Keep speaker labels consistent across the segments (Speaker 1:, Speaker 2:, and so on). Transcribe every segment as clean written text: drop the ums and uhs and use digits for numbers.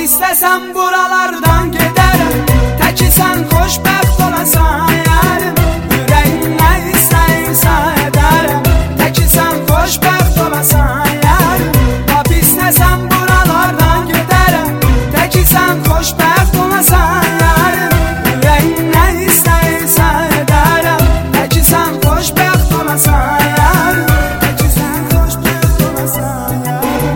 Speaker 1: istəsən buralardan gedərəm, təki sən xoşbəxt olasan yarim. Ürəyim nə istəyirsə edərəm, təki sən xoşbəxt olasan yarim. Lap istəsən buralardan gedərəm, təki sən xoşbəxt olasan yarim. Ürəyim nə istəyirsə edərəm, təki sən xoşbəxt olasan yarim. Təki sən xoşbəxt olasan yarim.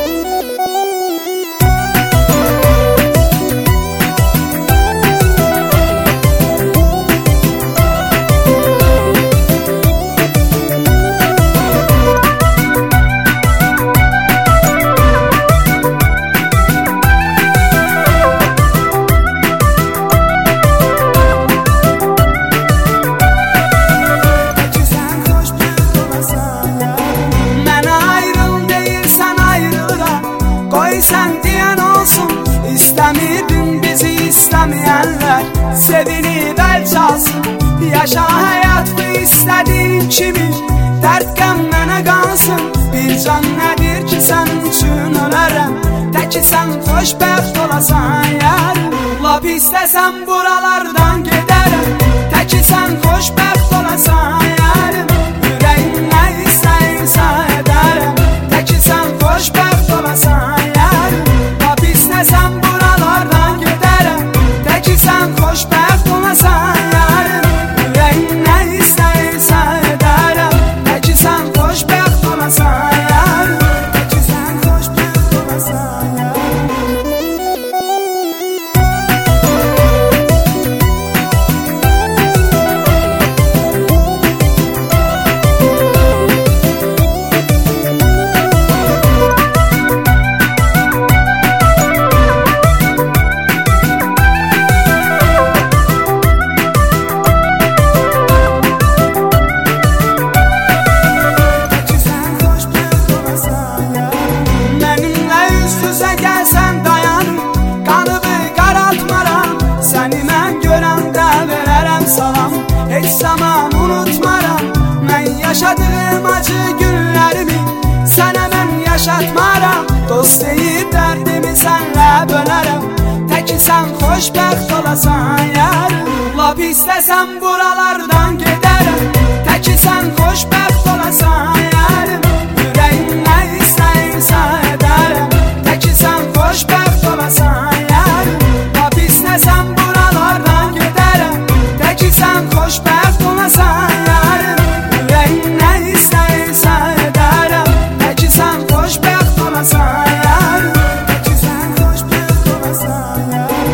Speaker 1: Sen diyen olsun, İstemirdin bizi istemeyenler, sevinip el çalsın. Yaşa hayat bu istediğin kimi, dert mənə qalsın. Bir can nədir ki sen üçün ölərəm, təki sen xoşbəxt olasan yarim. Lap istəsən buralardan gedərəm, təki sen xoşbəxt olasan yarim. Ürəyim nə istəyirsə edərəm, təki sen xoşbəxt olasan yarim. Sen buralardan gedərəm, təki sən xoşbəxt olasan yarim. Ürəyim nə istəyirsə edərəm, təki sən xoşbəxt olasan yarim. Təki sən xoşbəxt olasan yarim. Gəlsən dayanım, qanımı qaraltmaram, səni mən görəndə verərəm salam. Heç zaman unutmaram, mən yaşadığım acı günlərimi sənə mən yaşatmaram. Dost deyib dərdimi sənlə bölərəm, təki sən xoşbəxt olasan yarim. Lap istəsən buralardan gedərəm, təki sən xoşbəxt olasan yarim. Ürəyim nə istəyirsə edərəm, təki sən xoşbəxt olasan yarim. Lap istəsən buralardan gedərəm, təki sən xoşbəxt olasan yarim. Ürəyim nə istəyirsə edərəm, təki sən xoşbəxt olasan yarim. Təki sən xoşbəxt olasan yarim.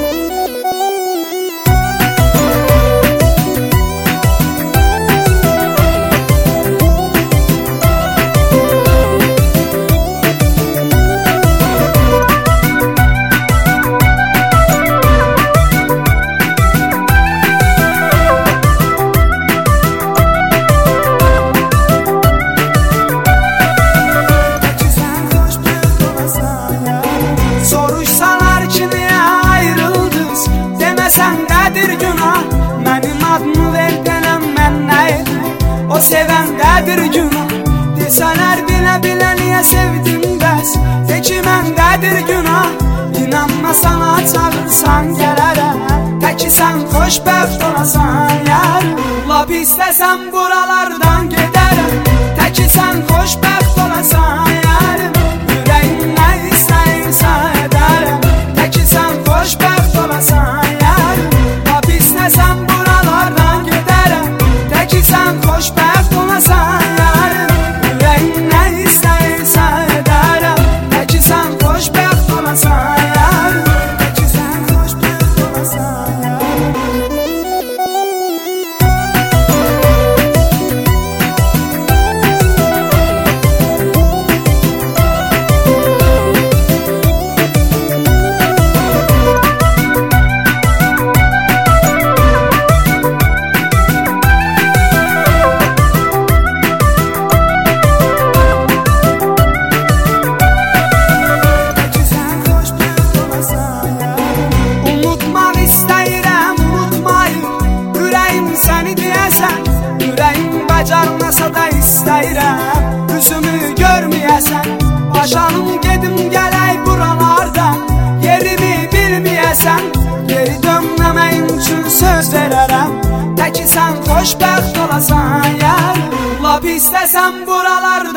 Speaker 1: Soruşsalar ki niyə ayrıldınız, deməsən nədir günah. Mənim adımı ver denəm mən nə edim, o sevəndədir günah. Desələr bilə-bilə niyə sevdim bəs, de ki məndədir günah. İnanma sana çağırsan gələrəm, təki sən xoşbəxt olasan yarim. Lap istəsən buralardan gedərəm, təki sən xoşbəxt olasan yarim. Ürəyim nə istəyirsə edərəm, təki sən xoşbəxt olasan yarim. Lap istəsən buralardan gedərəm, təki sən xoşbəxt olasan yarim. Ürəyim nə istəyirsə edərəm, təki sən xoşbəxt olasan yarim. Təki sən xoşbəxt olasan yarim. bacarmasa da istəyirəm üzümü görməyəsən. Başanım gedim gələk buralardan, söz verərəm, tə ki sən xoşbəxt olasan yarın. Lap istəsən buralarda